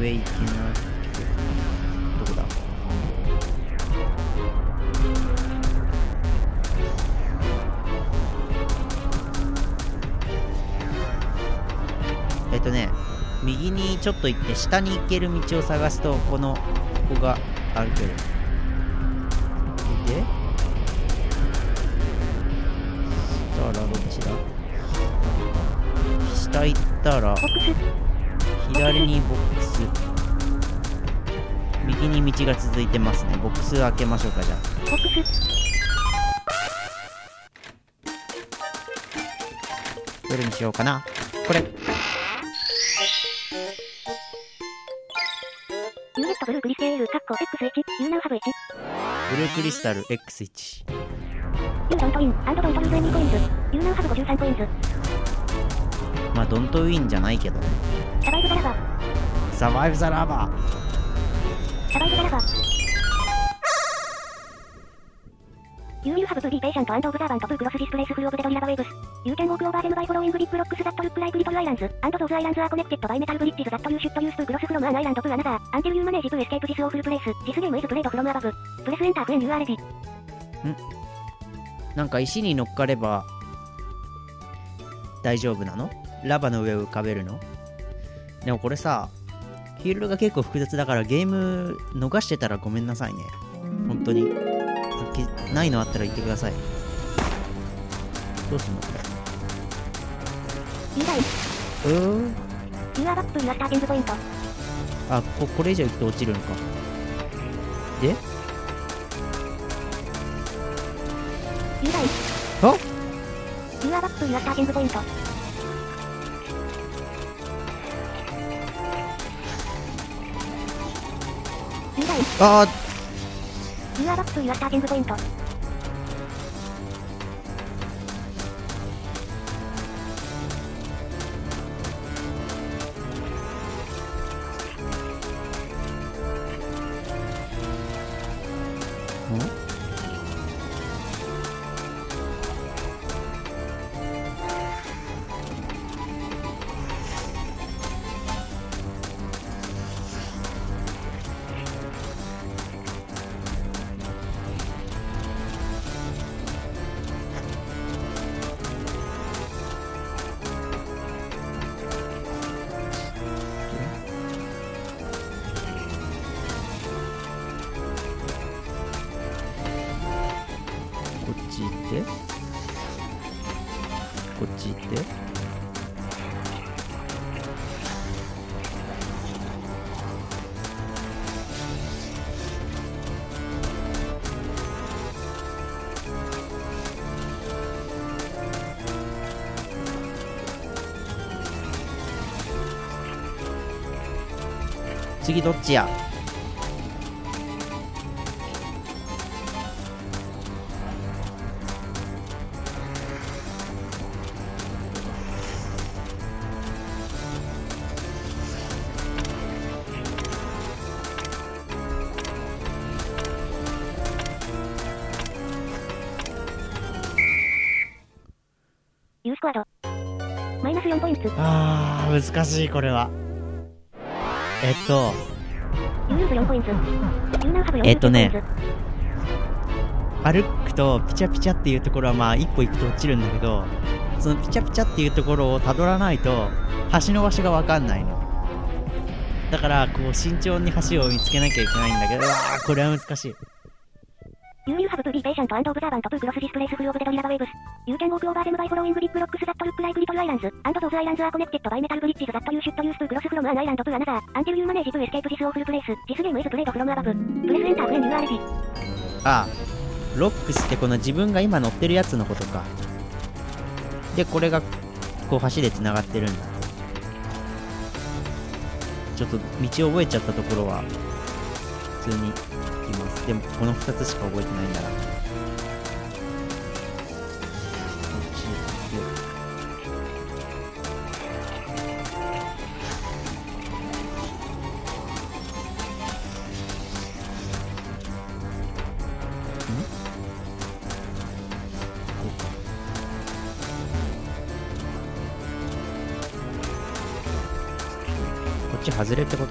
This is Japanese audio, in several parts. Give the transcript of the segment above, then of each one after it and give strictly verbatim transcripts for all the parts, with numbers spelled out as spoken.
上行けない。どこだ？えっとね、右にちょっと行って下に行ける道を探すと、このここが歩ける。で、したらどっちだ？下行ったら左にボックス、右に道が続いてますね。ボックス開けましょうか。じゃあボックスどれにしようかな。これユーネットブルークリステールカッコ エックスワン ユーナウハブワン。 ブルークリスタル エックスワン。 ユードントインアンドドントルーズエニーコインズ。ユーナウハブごじゅうさんコインズ。 まあドントウィンじゃないけどね。 サバイブザラバサバイブザラバサバイブザラバ You will have to be patient and observant to cross this place full of deadly lava waves. You can walk over them by following big rocks that look like little islands, and those islands are connected by metal bridges that you should use to cross from one island to another, until you manage to escape this awful place. This game is played from above. Press enter when you are ready. んなんか石に乗っかれば大丈夫なの？ラバの上を浮かべるの？でもこれさ、フィールドが結構複雑だからゲーム逃してたらごめんなさいね。本当に。ないのあったら言ってください。どうすんのこれ？うーん。 You are back to your starting point. あ、こ、これ以上行って落ちるのか。で？ You die. あ？ You are back to your starting point. あー You are back to your starting point. こっち行って次どっちや？ ユースクワードマイナスよんポイント。 あー難しいこれは。えっとえっとね歩くとピチャピチャっていうところはまあ一歩行くと落ちるんだけど、そのピチャピチャっていうところをたどらないと橋の場所が分かんないの。だからこう慎重に橋を見つけなきゃいけないんだけど、うわーこれは難しい。 You will have to be patient and observant to cross this place full of deadly lava waves. You can walk over them by following big rocks that look like little islands, and those islands are connected by metal bridges that you should use to cross from one island to another, until you manage to escape this awful place. This game is played from above. Press enter when you are ready. ああ、ロックスってこの自分が今乗ってるやつのことか。で、これがこう橋でつながってるんだ。ちょっと道を覚えちゃったところは普通に行きます。でもこのふたつしか覚えてないんだな。こっっち外れってこと？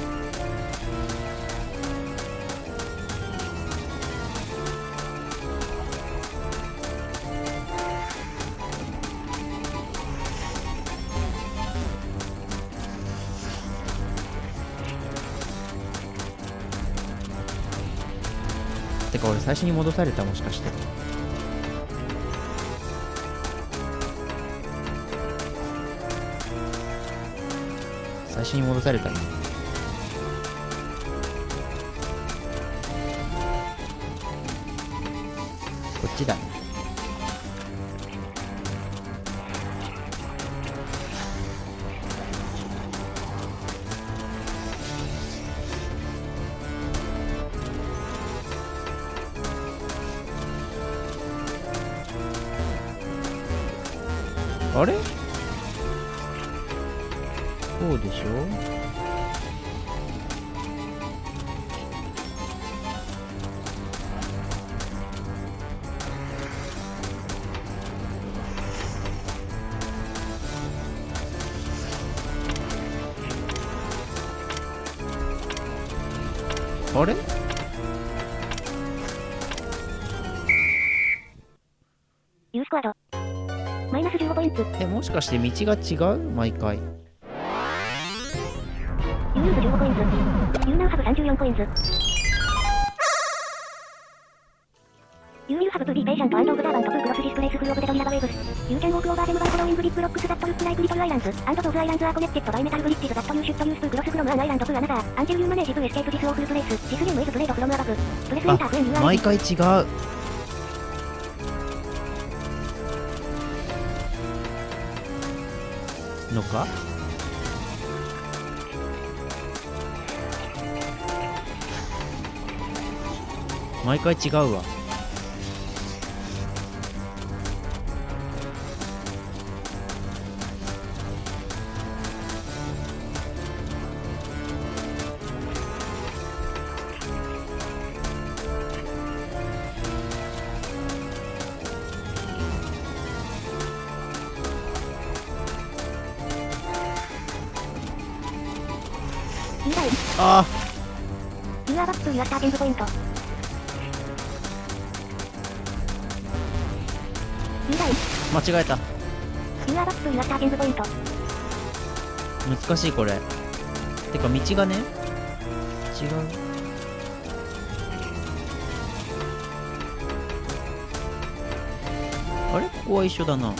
てか俺最初に戻された、もしかして。最初に戻されたね。こっちだね。あれ？こうでしょ？あれ？ ユースクワードマイナスじゅうごポイント。 え、もしかして道が違う？毎回。 ユーユーズじゅうごコインズ。ユーナウハブさんじゅうよんコインズ。ユーユーハブトゥビーペイシャントアンドオブザーバントトゥクロスディスプレイスフルオブデドリラバウェーブス。ユーキャンウォークオーバーゼムバイフォローイングビッグロックスザットルックライクリトルアイランズ。アンドゾーズアイランズアーコネクテッドバイメタルブリッジズザットユーシュットユーストゥクロスフロムアンアイランドトゥアナザー。アンティルユーマネージトゥエスケープディスオーフルプレイス。ディスゲームイズプレイドフロムアバブ。プレスエンターフェンユーアー。 毎回違うのか？毎回違うわ。あー。ユーアーバックトゥユアスターテンズポイント。 間違えた。 ユーアーバックトゥユアスターテンズポイント。 難しいこれ。てか道がね違う。あれ、ここは一緒だな。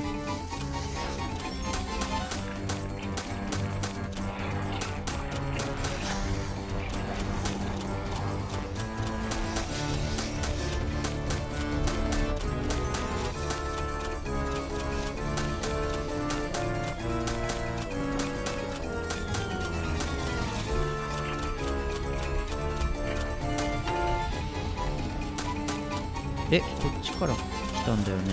え、こっちから来たんだよね。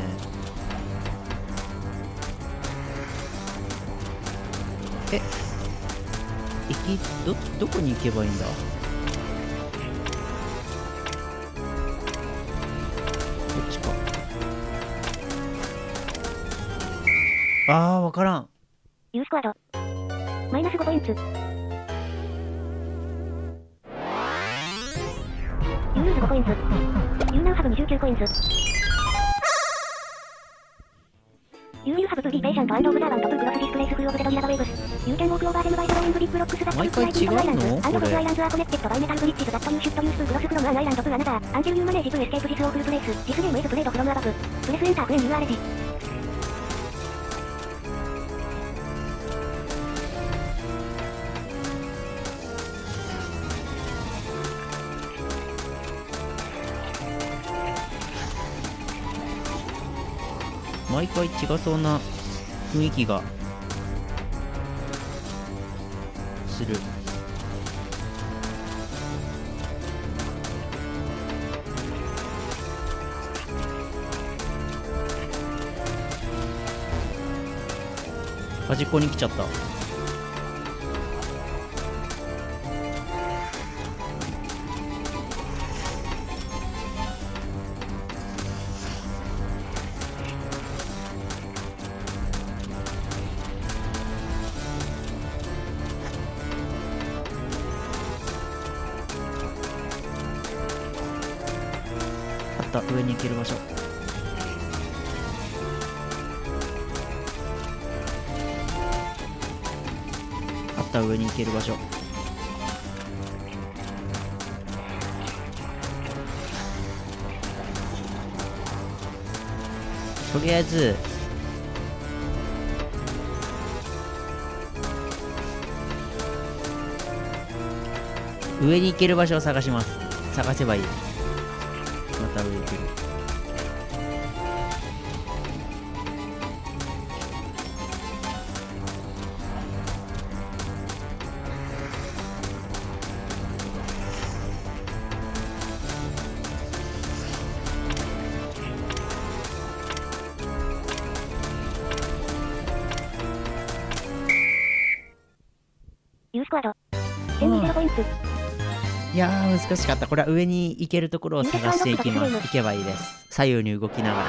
え、行き、ど、どこに行けばいいんだ？こっちか。あー、わからん。 ユースクワードマイナスごポイント。ユーユーズごコインズ。ユーナウハブにじゅうきゅうコインズ。ユーユーハブトゥビーペイシャントアンドオブザーバントトゥクロスディスプレイスフルオブデドリラバウェーブス。ユーキャンウォークオーバーゼムバイフォローイングビッグロックスザットルックライクリトルアイランズ。アンドゾーズアイランズアーコネクテッドバイメタルブリッジズザットユーシュットユーストゥクロスフロムアンアイランドトゥアナザー。アンティルユーマネージトゥエスケープディスオーフルプレイス。ディスゲームイズプレイドフロムアバブ。プレスエンターフェンユーアーレジ。 毎回違そうな雰囲気がする。端っこに来ちゃった。 った上に行ける場所。あった上に行ける場所。とりあえず上に行ける場所を探します。探せばいい。また上行ける。 ユースクワードせんにじゅうポイント。 いやー難しかった。これは上に行けるところを探していきます。行けばいいです。左右に動きながら。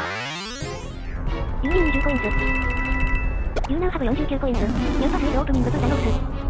ユーリンにじゅうコインズ。ユーナウハブよんじゅうきゅうコインズ。ニューパスウィルオープニングトゥザノース。